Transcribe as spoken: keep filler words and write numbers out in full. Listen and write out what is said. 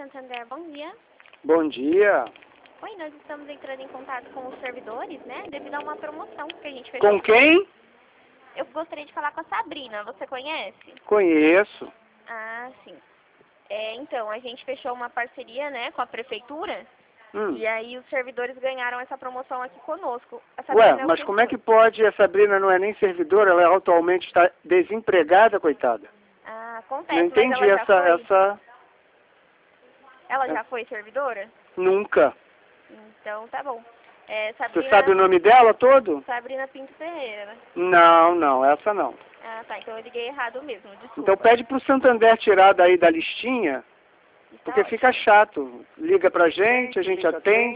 Santander, bom dia. Bom dia. Oi, nós estamos entrando em contato com os servidores, né, devido a uma promoção que a gente fechou. Com quem? Eu gostaria de falar com a Sabrina, você conhece? Conheço. Ah, sim. É, então, a gente fechou uma parceria, né, com a prefeitura, Hum. e aí os servidores ganharam essa promoção aqui conosco. A Ué, Sabrina é o mas como é que gestor. pode? A Sabrina não é nem servidora, ela atualmente está desempregada, coitada. Ah, acontece, Não entendi mas ela já essa, foi? essa... Ela já foi servidora? Nunca. Então, tá bom. É, Você Sabrina... sabe o nome dela todo? Sabrina Pinto Ferreira, né? Não, não, essa não. Ah, tá, então eu liguei errado mesmo, desculpa. Então pede pro Santander tirar daí da listinha, Está porque ótimo. fica chato. Liga pra gente, a gente atende.